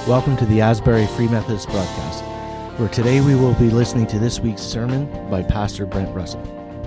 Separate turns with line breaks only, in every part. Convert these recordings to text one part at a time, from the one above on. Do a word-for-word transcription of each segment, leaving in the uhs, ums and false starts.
Welcome to the Asbury Free Methodist broadcast, where today we will be listening to this week's sermon by Pastor Brent Russell.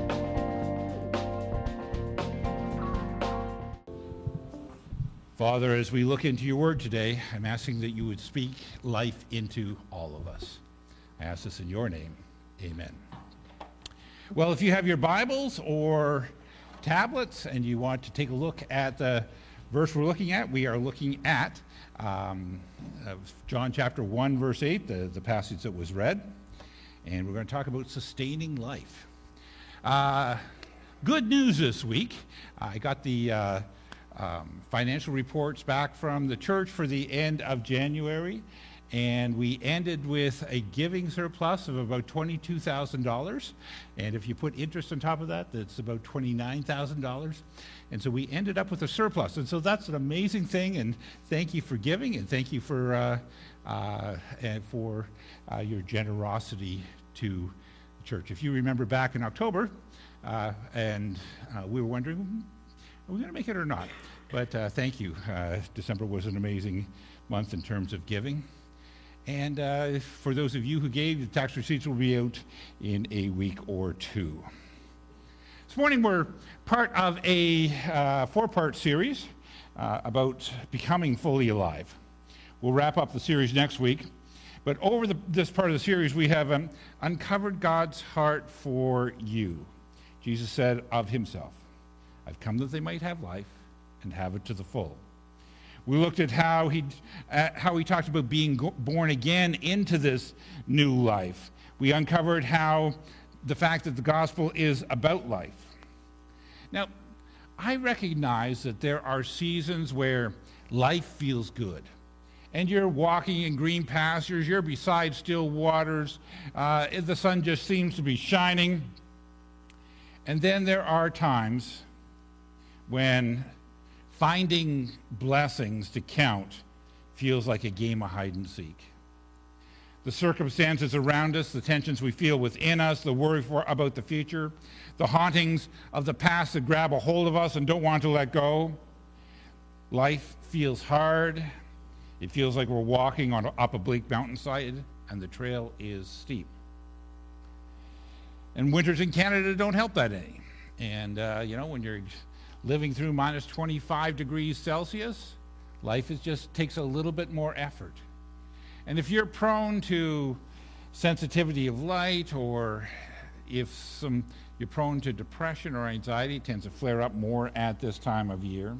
Father, as we look into your word today, I'm asking that you would speak life into all of us. I ask this in your name. Amen. Well, if you have your Bibles or tablets and you want to take a look at the verse we're looking at, we are looking at um, uh, John chapter one, verse eight, the, the passage that was read. And we're going to talk about sustaining life. Uh, good news this week. I got the uh, um, financial reports back from the church for the end of January. And we ended with a giving surplus of about twenty-two thousand dollars. And if you put interest on top of that, that's about twenty-nine thousand dollars. And so we ended up with a surplus. And so that's an amazing thing. And thank you for giving, and thank you for uh, uh, and for uh, your generosity to the church. If you remember back in October, uh, and uh, we were wondering, are we going to make it or not? But uh, thank you. Uh, December was an amazing month in terms of giving. And uh, for those of you who gave, the tax receipts will be out in a week or two. This morning we're part of a uh, four-part series uh, about becoming fully alive. We'll wrap up the series next week. But over the, this part of the series, we have um, uncovered God's heart for you. Jesus said of himself, "I've come that they might have life and have it to the full." We looked at how he uh, how he talked about being go- born again into this new life. We uncovered how the fact that the gospel is about life. Now, I recognize that there are seasons where life feels good. And you're walking in green pastures, you're beside still waters, uh, the sun just seems to be shining. And then there are times when finding blessings to count feels like a game of hide and seek. The circumstances around us, the tensions we feel within us, the worry for, about the future, the hauntings of the past that grab a hold of us and don't want to let go. Life feels hard. It feels like we're walking on up a bleak mountainside and the trail is steep. And winters in Canada don't help that any. And, uh, you know, when you're living through minus twenty-five degrees Celsius, life is just takes a little bit more effort. And if you're prone to sensitivity of light, or if some you're prone to depression or anxiety, it tends to flare up more at this time of year.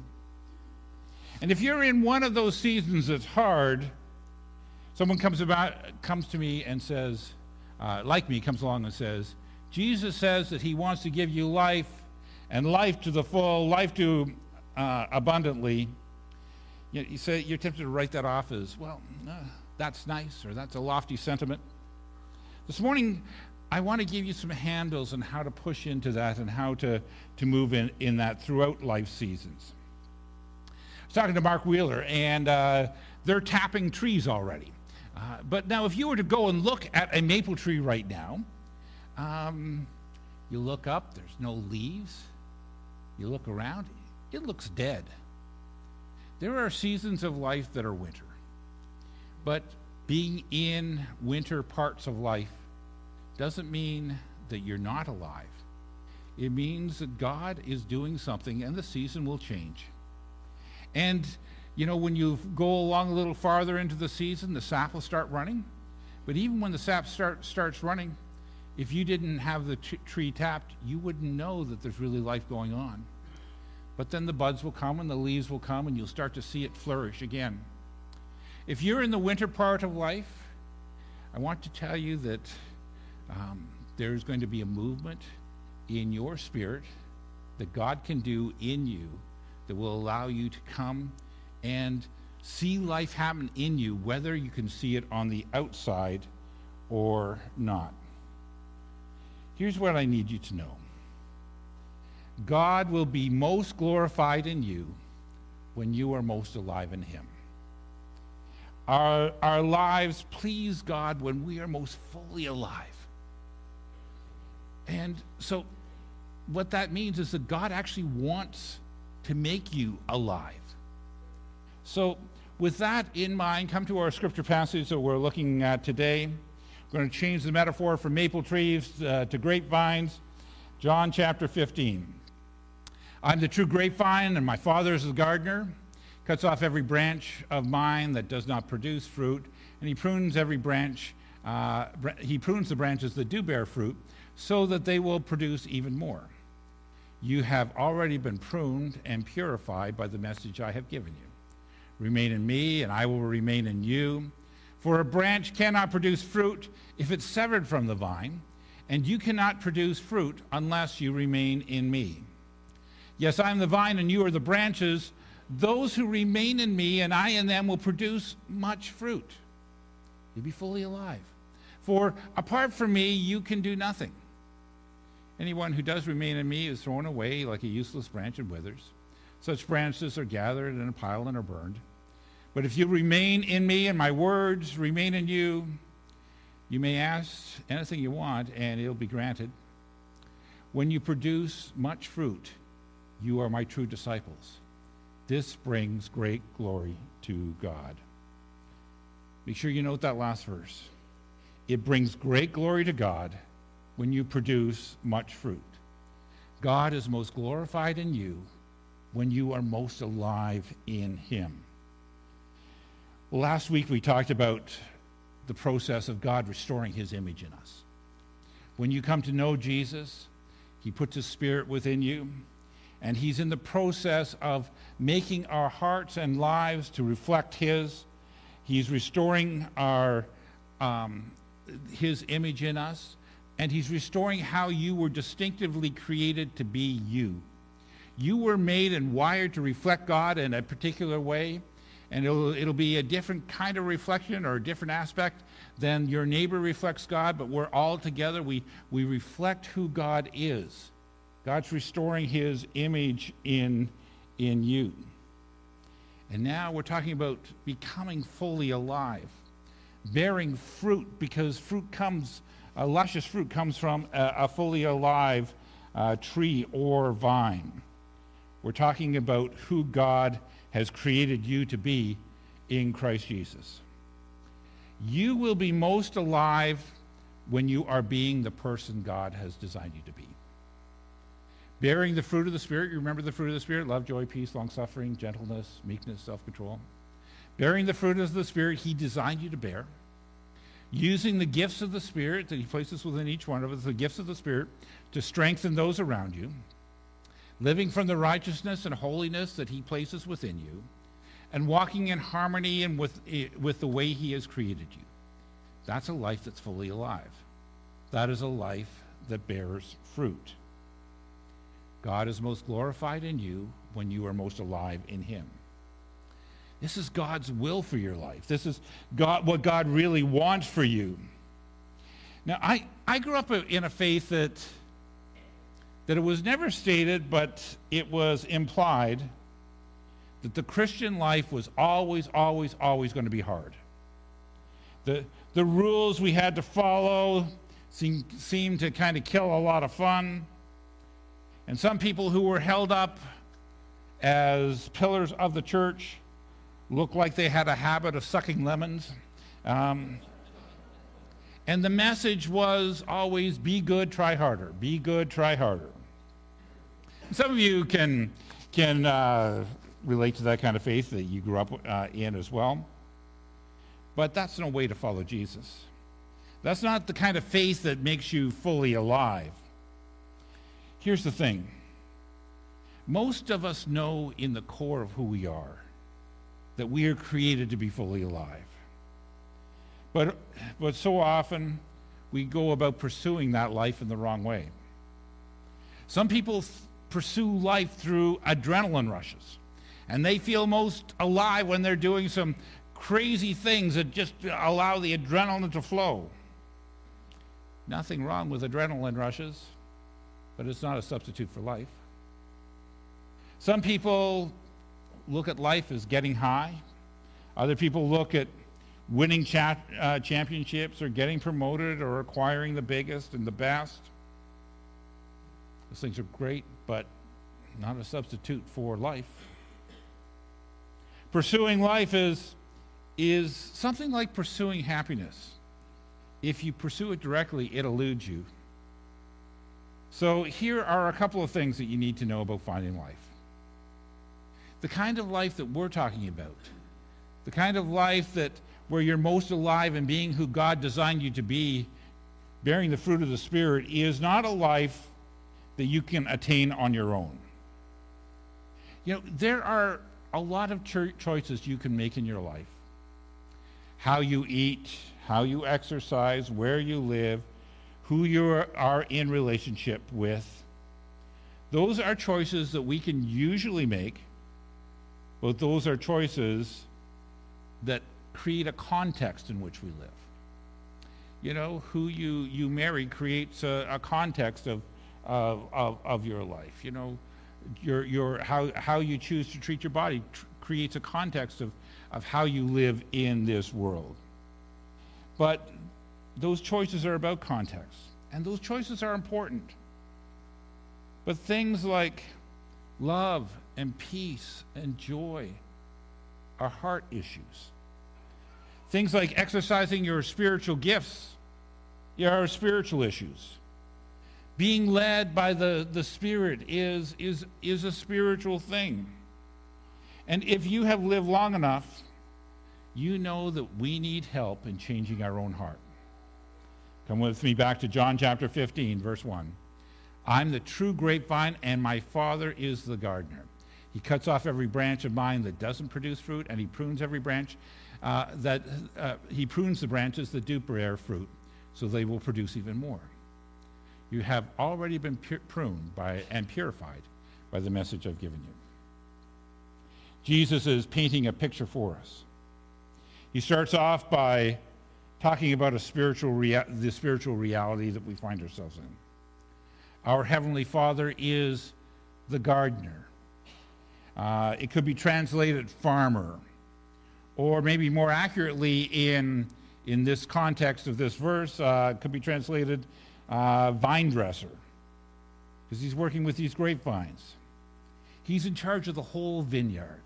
And if you're in one of those seasons that's hard, someone comes about comes to me and says, uh, like me, comes along and says, Jesus says that he wants to give you life, and life to the full, life to uh, abundantly. You, you say you're tempted to write that off as, well, uh, that's nice, or that's a lofty sentiment. This morning, I want to give you some handles on how to push into that and how to, to move in, in that throughout life seasons. I was talking to Mark Wheeler, and uh, they're tapping trees already. Uh, but now, if you were to go and look at a maple tree right now, um, you look up, there's no leaves. You look around, it looks dead. There are seasons of life that are winter. But being in winter parts of life doesn't mean that you're not alive. It means that God is doing something and the season will change. And, you know, when you go along a little farther into the season, the sap will start running. But even when the sap start, starts running, if you didn't have the t- tree tapped, you wouldn't know that there's really life going on. But then the buds will come and the leaves will come and you'll start to see it flourish again. If you're in the winter part of life, I want to tell you that um, there's going to be a movement in your spirit that God can do in you that will allow you to come and see life happen in you, whether you can see it on the outside or not. Here's what I need you to know. God will be most glorified in you when you are most alive in him. Our, our lives please God when we are most fully alive. And so what that means is that God actually wants to make you alive. So with that in mind, come to our scripture passage that we're looking at today. We're going to change the metaphor from maple trees uh, to grapevines. John chapter fifteen. I'm the true grapevine, and my Father is the gardener. Cuts off every branch of mine that does not produce fruit, and he prunes every branch. Uh, he prunes the branches that do bear fruit, so that they will produce even more. You have already been pruned and purified by the message I have given you. Remain in me, and I will remain in you. For a branch cannot produce fruit if it's severed from the vine, and you cannot produce fruit unless you remain in me. Yes, I am the vine, and you are the branches. Those who remain in me, and I in them, will produce much fruit. You'll be fully alive. For apart from me, you can do nothing. Anyone who does remain in me is thrown away like a useless branch and withers. Such branches are gathered in a pile and are burned. But if you remain in me and my words remain in you, you may ask anything you want and it'll be granted. When you produce much fruit, you are my true disciples. This brings great glory to God. Make sure you note that last verse. It brings great glory to God when you produce much fruit. God is most glorified in you when you are most alive in him. Well, last week we talked about the process of God restoring his image in us. When you come to know Jesus, he puts his spirit within you, and he's in the process of making our hearts and lives to reflect his. He's restoring our um, his image in us, and he's restoring how you were distinctively created to be you. You were made and wired to reflect God in a particular way, and it'll, it'll be a different kind of reflection or a different aspect than your neighbor reflects God, but we're all together. We, we reflect who God is. God's restoring his image in, in you. And now we're talking about becoming fully alive, bearing fruit, because fruit comes, a luscious fruit comes from a, a fully alive uh, tree or vine. We're talking about who God has created you to be in Christ Jesus. You will be most alive when you are being the person God has designed you to be. Bearing the fruit of the Spirit, you remember the fruit of the Spirit? Love, joy, peace, long-suffering, gentleness, meekness, self-control. Bearing the fruit of the Spirit he designed you to bear. Using the gifts of the Spirit that he places within each one of us, the gifts of the Spirit, to strengthen those around you. Living from the righteousness and holiness that he places within you, and walking in harmony and with, with the way he has created you. That's a life that's fully alive. That is a life that bears fruit. God is most glorified in you when you are most alive in him. This is God's will for your life. This is God, what God really wants for you. Now, I, I grew up in a faith that that it was never stated, but it was implied that the Christian life was always, always, always going to be hard. The, the rules we had to follow seemed, seemed to kind of kill a lot of fun. And some people who were held up as pillars of the church looked like they had a habit of sucking lemons. Um, and the message was always, be good, try harder. Be good, try harder. Some of you can can uh, relate to that kind of faith that you grew up uh, in as well. But that's no way to follow Jesus. That's not the kind of faith that makes you fully alive. Here's the thing. Most of us know in the core of who we are that we are created to be fully alive. But, but so often we go about pursuing that life in the wrong way. Some people th- pursue life through adrenaline rushes, and they feel most alive when they're doing some crazy things that just allow the adrenaline to flow. Nothing wrong with adrenaline rushes, but it's not a substitute for life. Some people look at life as getting high. Other people look at winning cha- uh, championships or getting promoted or acquiring the biggest and the best. Those things are great, but not a substitute for life. Pursuing life is, is something like pursuing happiness. If you pursue it directly, it eludes you. So here are a couple of things that you need to know about finding life. The kind of life that we're talking about, the kind of life that where you're most alive and being who God designed you to be, bearing the fruit of the Spirit, is not a life that you can attain on your own. You know, there are a lot of cho- choices you can make in your life. How you eat, how you exercise, where you live, who you are in relationship with. Those are choices that we can usually make, but those are choices that create a context in which we live. You know, who you, you marry creates a, a context of, of, of, of your life. You know, your, your, how, how you choose to treat your body tr- creates a context of, of how you live in this world. But those choices are about context, and those choices are important. But things like love and peace and joy are heart issues. Things like exercising your spiritual gifts are spiritual issues. Being led by the, the Spirit is, is, is a spiritual thing. And if you have lived long enough, you know that we need help in changing our own heart. Come with me back to John chapter fifteen, verse one. I'm the true grapevine, and my Father is the gardener. He cuts off every branch of mine that doesn't produce fruit, and he prunes every branch uh, that uh, he prunes the branches that do bear fruit, so they will produce even more. You have already been pu- pruned by and purified by the message I've given you. Jesus is painting a picture for us. He starts off by talking about a spiritual rea- the spiritual reality that we find ourselves in. Our Heavenly Father is the gardener. Uh, it could be translated farmer, or maybe more accurately in, in this context of this verse, uh, it could be translated uh, vine dresser, because he's working with these grapevines. He's in charge of the whole vineyard.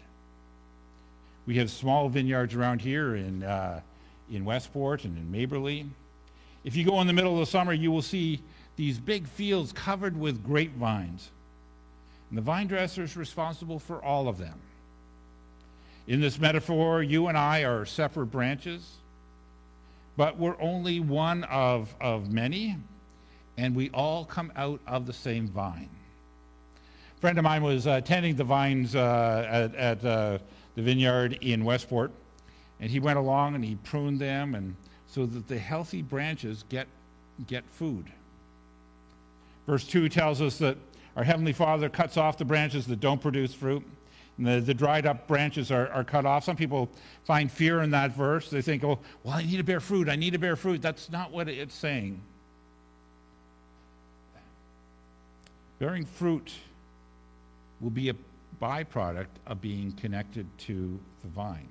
We have small vineyards around here in, uh, in Westport and in Maberly. If you go in the middle of the summer, you will see these big fields covered with grapevines. And the vine dresser is responsible for all of them. In this metaphor, you and I are separate branches, but we're only one of, of many, and we all come out of the same vine. A friend of mine was uh, tending the vines uh, at, at uh, the vineyard in Westport, and he went along and he pruned them and so that the healthy branches get, get food. Verse two tells us that our Heavenly Father cuts off the branches that don't produce fruit, and the, the dried up branches are, are cut off. Some people find fear in that verse. They think, oh, well, I need to bear fruit. I need to bear fruit. That's not what it's saying. Bearing fruit will be a byproduct of being connected to the vine.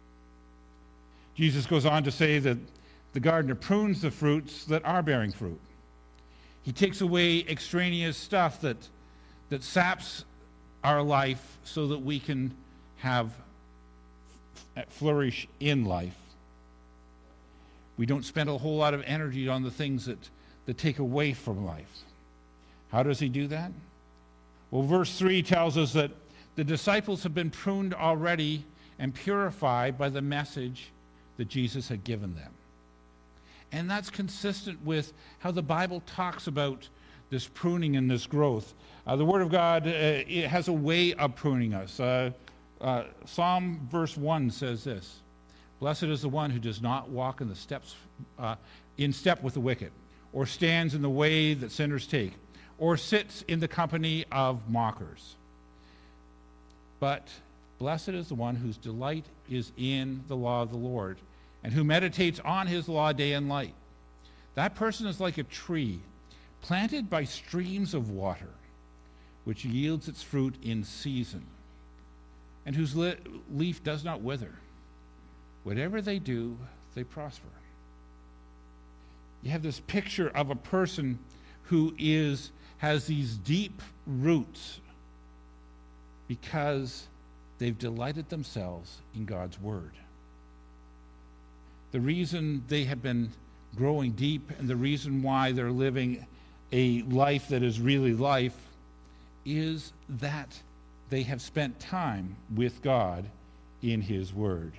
Jesus goes on to say that the gardener prunes the fruits that are bearing fruit. He takes away extraneous stuff that, that saps our life so that we can have flourish in life. We don't spend a whole lot of energy on the things that, that take away from life. How does he do that? Well, verse three tells us that the disciples have been pruned already and purified by the message that Jesus had given them. And that's consistent with how the Bible talks about this pruning and this growth. Uh, the Word of God uh, it has a way of pruning us. Uh, uh, Psalm verse one says this: "Blessed is the one who does not walk in the steps uh, in step with the wicked, or stands in the way that sinners take, or sits in the company of mockers. But blessed is the one whose delight is in the law of the Lord, and who meditates on his law day and night. That person is like a tree planted by streams of water, which yields its fruit in season, and whose le- leaf does not wither. Whatever they do, they prosper." You have this picture of a person who is has these deep roots because they've delighted themselves in God's word. The reason they have been growing deep and the reason why they're living a life that is really life is that they have spent time with God in his word.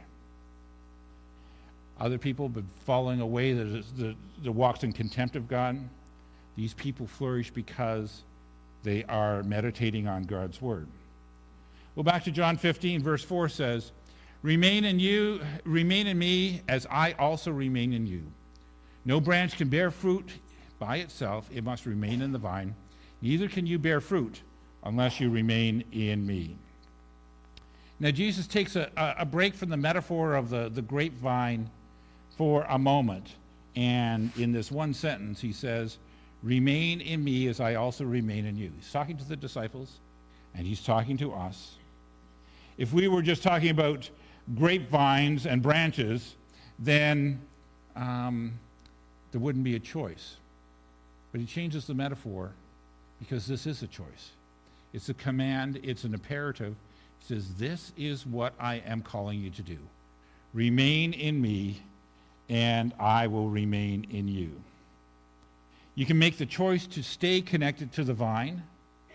Other people have been falling away that, is, that, that walks in contempt of God. These people flourish because they are meditating on God's word. Well, back to John fifteen, verse four says, Remain in you, remain in me, as I also remain in you. No branch can bear fruit by itself, it must remain in the vine. Neither can you bear fruit unless you remain in me. Now, Jesus takes a, a break from the metaphor of the, the grapevine for a moment, and in this one sentence, he says, Remain in me as I also remain in you. He's talking to the disciples, and he's talking to us. If we were just talking about grapevines and branches, then um, there wouldn't be a choice. But he changes the metaphor because this is a choice. It's a command, it's an imperative. He says, this is what I am calling you to do. Remain in me, and I will remain in you. You can make the choice to stay connected to the vine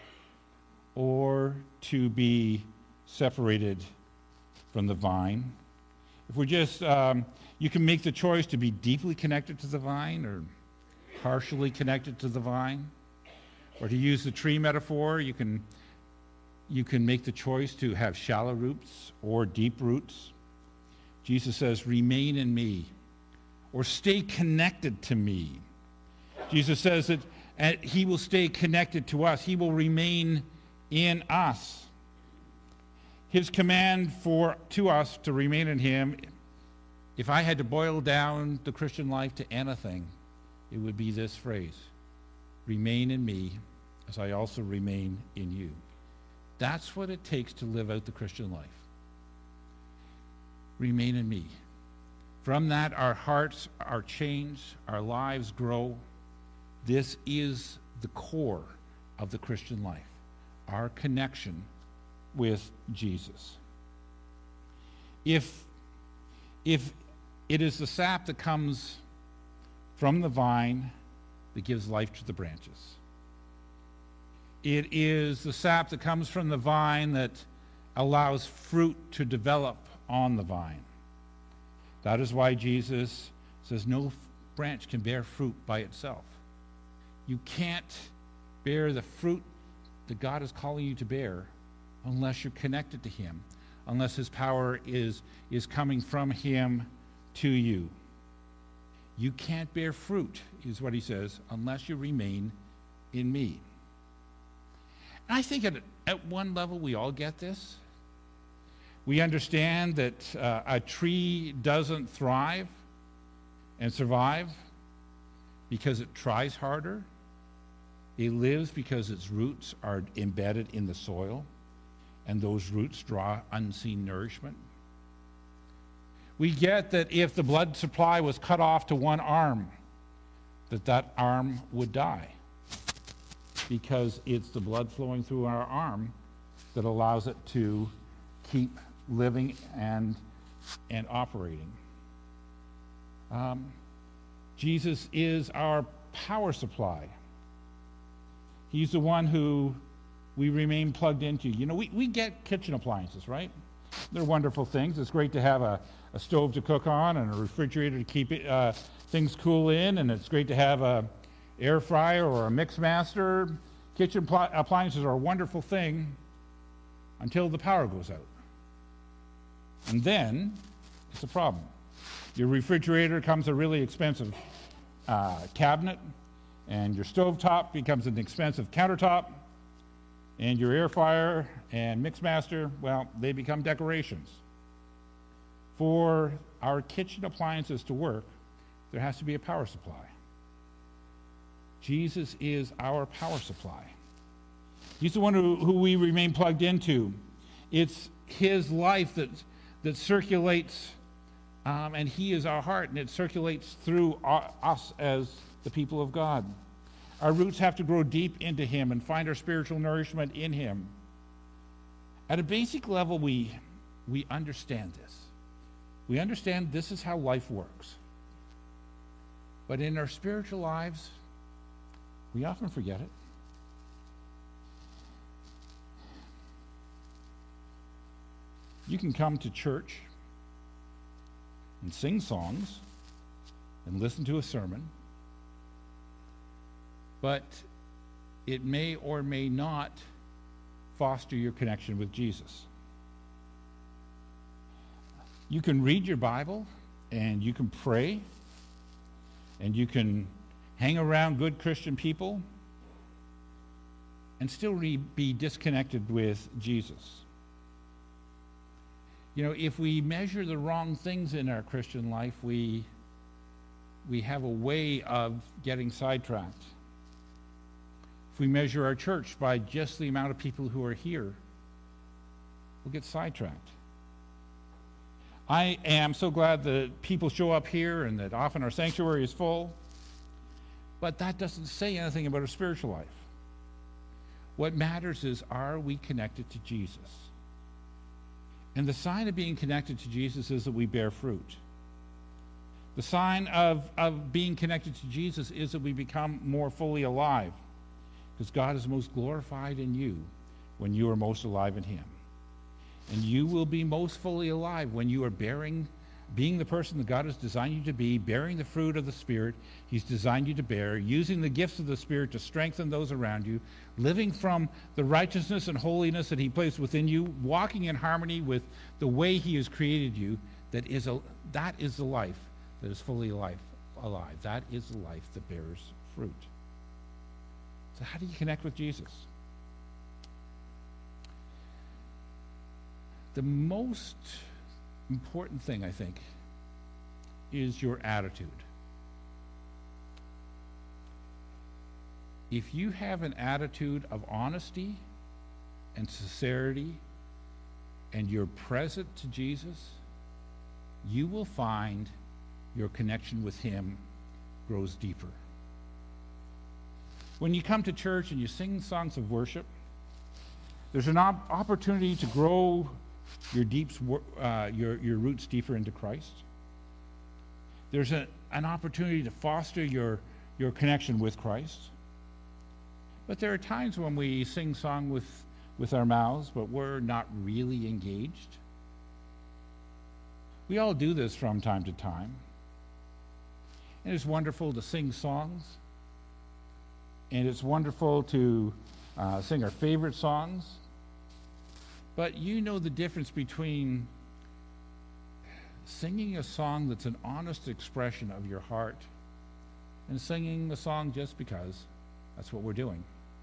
or to be separated from the vine. If we're just, um, you can make the choice to be deeply connected to the vine or partially connected to the vine. Or to use the tree metaphor, you can, you can make the choice to have shallow roots or deep roots. Jesus says, remain in me, or stay connected to me. Jesus says that uh, he will stay connected to us. He will remain in us. His command for to us to remain in him, if I had to boil down the Christian life to anything, it would be this phrase, remain in me as I also remain in you. That's what it takes to live out the Christian life. Remain in me. From that, our hearts are changed, our lives grow. This is the core of the Christian life, our connection with Jesus. If, if it is the sap that comes from the vine that gives life to the branches, it is the sap that comes from the vine that allows fruit to develop on the vine. That is why Jesus says no branch can bear fruit by itself. You can't bear the fruit that God is calling you to bear unless you're connected to him, unless his power is, is coming from him to you. You can't bear fruit, is what he says, unless you remain in me. And I think at, at one level we all get this. We understand that uh, a tree doesn't thrive and survive because it tries harder. It lives because its roots are embedded in the soil, and those roots draw unseen nourishment. We get that if the blood supply was cut off to one arm, that that arm would die, because it's the blood flowing through our arm that allows it to keep living and, and operating. Um, Jesus is our power supply. He's the one who we remain plugged into. You know, we, we get kitchen appliances, right? They're wonderful things. It's great to have a, a stove to cook on and a refrigerator to keep it, uh, things cool in, and it's great to have a air fryer or a Mixmaster. Kitchen pl- appliances are a wonderful thing until the power goes out. And then it's a problem. Your refrigerator becomes a really expensive uh, cabinet, and your stovetop becomes an expensive countertop, and your air fryer and Mixmaster, well, they become decorations. For our kitchen appliances to work, there has to be a power supply. Jesus is our power supply. He's the one who, who we remain plugged into. It's his life that, that circulates, um, and he is our heart, and it circulates through our, us as the people of God. Our roots have to grow deep into him and find our spiritual nourishment in him. At a basic level, we, we understand this. We understand this is how life works. But in our spiritual lives, we often forget it. You can come to church and sing songs and listen to a sermon, but it may or may not foster your connection with Jesus. You can read your Bible and you can pray and you can hang around good Christian people and still re- be disconnected with Jesus. You know, if we measure the wrong things in our Christian life, we, we have a way of getting sidetracked. If we measure our church by just the amount of people who are here, we'll get sidetracked. I am so glad that people show up here and that often our sanctuary is full, but that doesn't say anything about our spiritual life. What matters is, are we connected to Jesus? And the sign of being connected to Jesus is that we bear fruit. The sign of, of being connected to Jesus is that we become more fully alive, because God is most glorified in you when you are most alive in him. And you will be most fully alive when you are bearing, being the person that God has designed you to be, bearing the fruit of the Spirit he's designed you to bear, using the gifts of the Spirit to strengthen those around you, living from the righteousness and holiness that he placed within you, walking in harmony with the way he has created you. That is a, that is the life that is fully alive, alive. That is the life that bears fruit. So how do you connect with Jesus? The most important thing, I think, is your attitude. If you have an attitude of honesty and sincerity and you're present to Jesus, you will find your connection with him grows deeper. When you come to church and you sing songs of worship, there's an op- opportunity to grow your deeps, uh, your, your roots deeper into Christ. There's a, an opportunity to foster your, your connection with Christ. But there are times when we sing song with, with our mouths, but we're not really engaged. We all do this from time to time. And it's wonderful to sing songs. And it's wonderful to uh, sing our favorite songs. But you know the difference between singing a song that's an honest expression of your heart and singing a song just because that's what we're doing.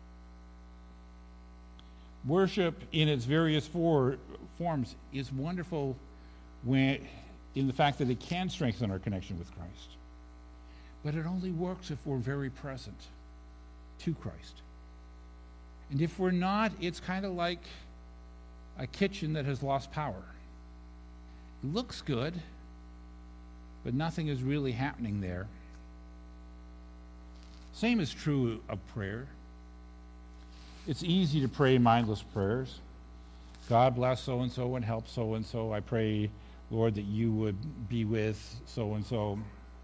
Worship in its various for, forms is wonderful when, in the fact that it can strengthen our connection with Christ. But it only works if we're very present to Christ. And if we're not, it's kind of like a kitchen that has lost power. It looks good, but nothing is really happening there. Same is true of prayer. It's easy to pray mindless prayers. God bless so-and-so and help so-and-so. I pray, Lord, that you would be with so-and-so.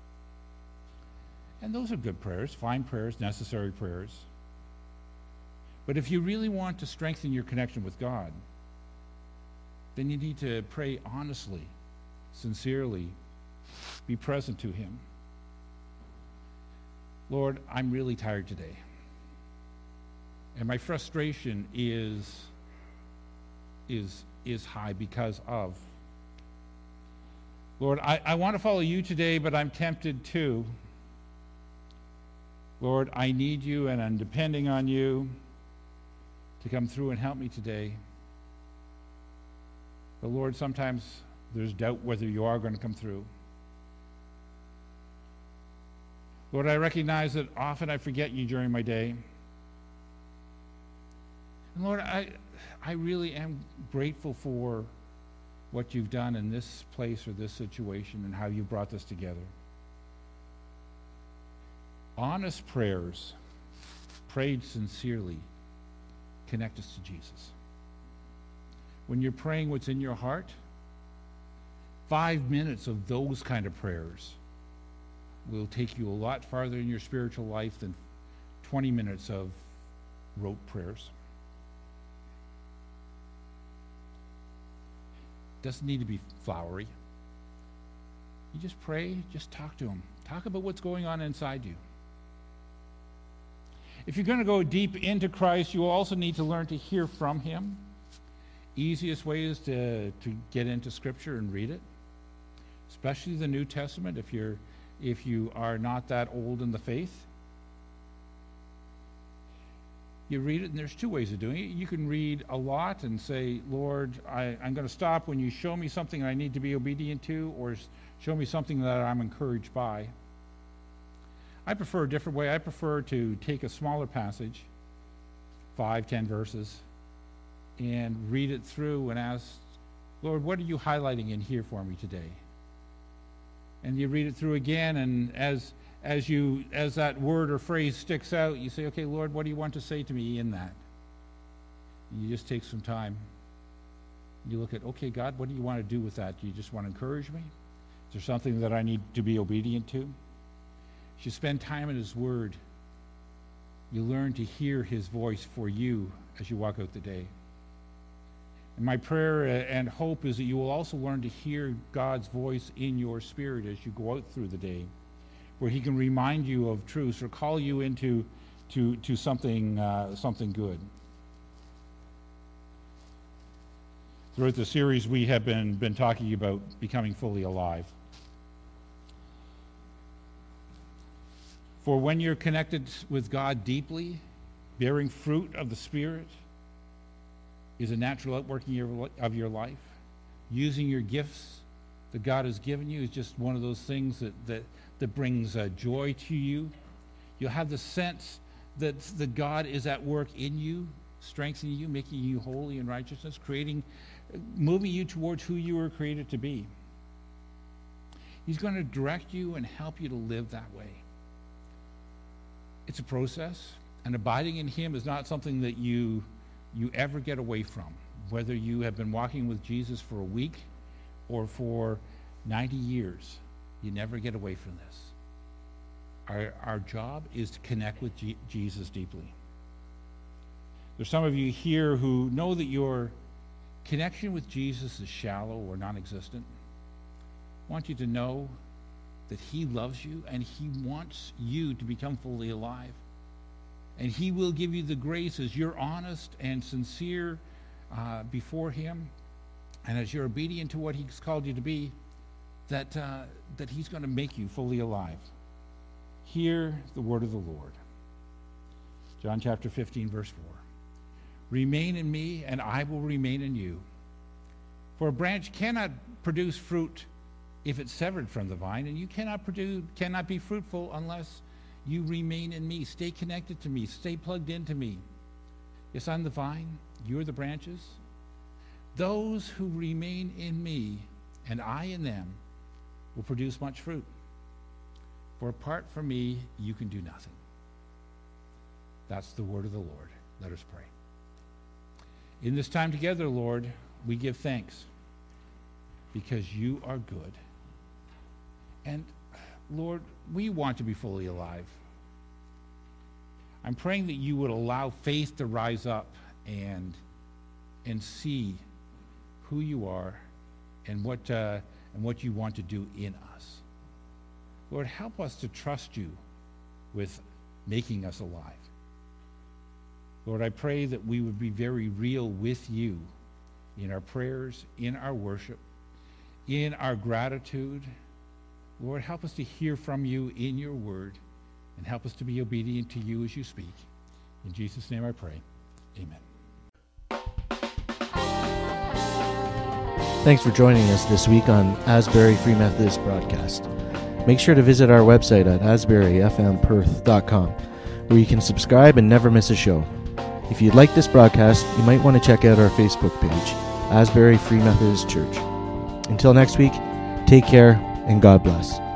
And those are good prayers, fine prayers, necessary prayers. But if you really want to strengthen your connection with God, then you need to pray honestly, sincerely, be present to him. Lord, I'm really tired today. And my frustration is, is, is high because of. Lord, I, I want to follow you today, but I'm tempted to. Lord, I need you and I'm depending on you to come through and help me today. But Lord, sometimes there's doubt whether you are going to come through. Lord, I recognize that often I forget you during my day. And Lord, I, I really am grateful for what you've done in this place or this situation and how you brought this together. Honest prayers, prayed sincerely, connect us to Jesus. when you're praying what's in your heart, five minutes of those kind of prayers will take you a lot farther in your spiritual life than twenty minutes of rote prayers. Doesn't need to be flowery. You just pray, just talk to him. Talk about what's going on inside you. If you're going to go deep into Christ, you will also need to learn to hear from him. Easiest way is to, to get into Scripture and read it, especially the New Testament if you're if you are not that old in the faith. You read it, and there's two ways of doing it. You can read a lot and say, Lord, I, I'm going to stop when you show me something I need to be obedient to, or show me something that I'm encouraged by. I prefer a different way. I prefer to take a smaller passage, five, ten verses, and read it through and ask, Lord, what are you highlighting in here for me today? And you read it through again, and as as you as that word or phrase sticks out, you say, okay, Lord, what do you want to say to me in that? And you just take some time. You look at, okay, God, what do you want to do with that? Do you just want to encourage me? Is there something that I need to be obedient to? As you spend time in his word, you learn to hear his voice for you as you walk out the day. And my prayer and hope is that you will also learn to hear God's voice in your spirit as you go out through the day, where he can remind you of truths or call you into to, to something, uh, something good. Throughout the series, we have been, been talking about becoming fully alive. For when you're connected with God deeply, bearing fruit of the Spirit is a natural outworking of your life. Using your gifts that God has given you is just one of those things that, that, that brings uh, joy to you. You'll have the sense that, that God is at work in you, strengthening you, making you holy in righteousness, creating, moving you towards who you were created to be. He's going to direct you and help you to live that way. It's a process, and abiding in him is not something that you you ever get away from. Whether you have been walking with Jesus for a week or for ninety years, you never get away from this. Our, our job is to connect with G- Jesus deeply. There's some of you here who know that your connection with Jesus is shallow or non-existent. I want you to know that he loves you and he wants you to become fully alive. And he will give you the grace as you're honest and sincere uh, before him, and as you're obedient to what he's called you to be, that, uh, that he's going to make you fully alive. Hear the word of the Lord. John chapter fifteen, verse four. Remain in me, and I will remain in you. For a branch cannot produce fruit if it's severed from the vine, and you cannot produce, cannot be fruitful unless you remain in me. Stay connected to me. Stay plugged into me. Yes, I'm the vine. You're the branches. Those who remain in me and I in them will produce much fruit. For apart from me, you can do nothing. That's the word of the Lord. Let us pray. In this time together, Lord, we give thanks because you are good. And Lord, we want to be fully alive. I'm praying that you would allow faith to rise up and and see who you are and what uh, and what you want to do in us. Lord, help us to trust you with making us alive. Lord, I pray that we would be very real with you in our prayers, in our worship, in our gratitude. Lord, help us to hear from you in your word, and help us to be obedient to you as you speak. In Jesus' name I pray. Amen.
Thanks for joining us this week on Asbury Free Methodist Broadcast. Make sure to visit our website at asbury f m perth dot com, where you can subscribe and never miss a show. If you'd like this broadcast, you might want to check out our Facebook page, Asbury Free Methodist Church. Until next week, take care and God bless.